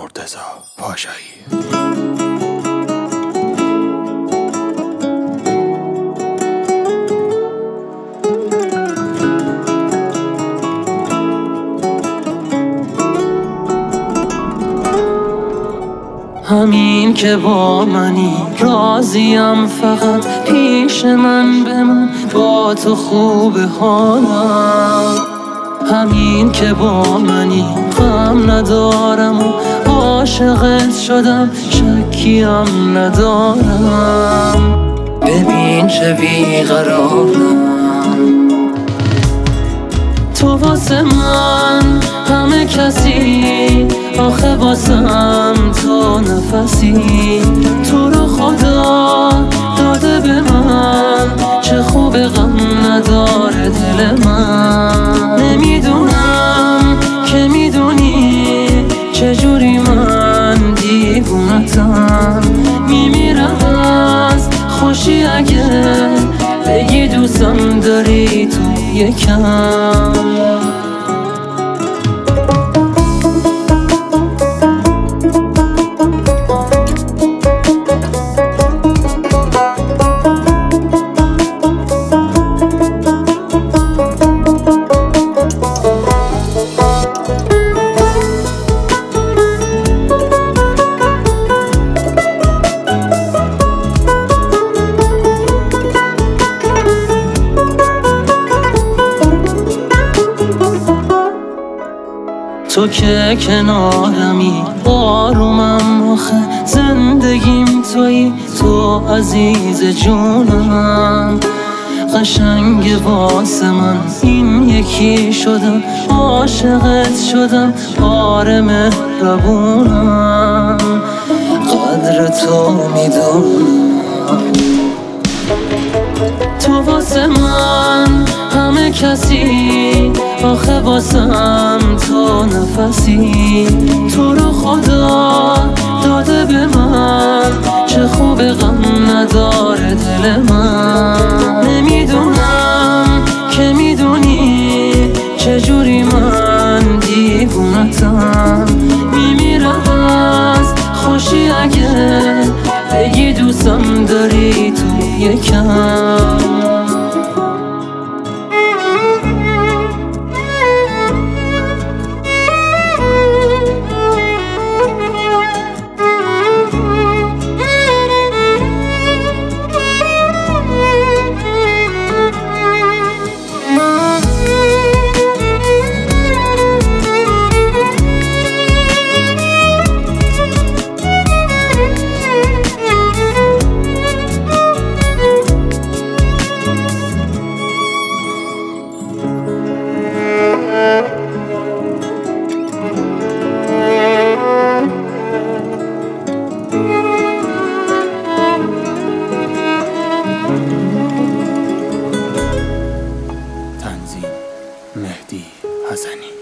مرتضی پاشایی. همین که با منی راضیم، فقط پیش من بمون، با تو خوب حالم. همین که با منی غم ندارم و عاشقت شدم، شکیم ندارم. ببین چه بیقرارم، تو واسه من همه کسی، آخه واسم تو نفسی. تو رو خدا داده به من، چه خوب غم نداره دل من. نمیدونم که میدونی چجوری من دیوونتم. میمیرم از خوشی اگه بگی دوستم داری تو یکم. تو که کنارمی آرومم، آخه زندگیم تویی، تو عزیز جونم. قشنگ واسه من این یکی شدم، عاشقت شدم، آره مهربونم. قدر تو میدونم، تو واسه من همه کسی، آخه واسم تو نفسی. تو رو خدا داده به من، چه خوب غم نداره دل من. نمیدونم که میدونی چجوری من دیوونتم. میمیرم از خوشی اگه بگی دوستم داری تو یکم. تنظیم مهدی حسنی.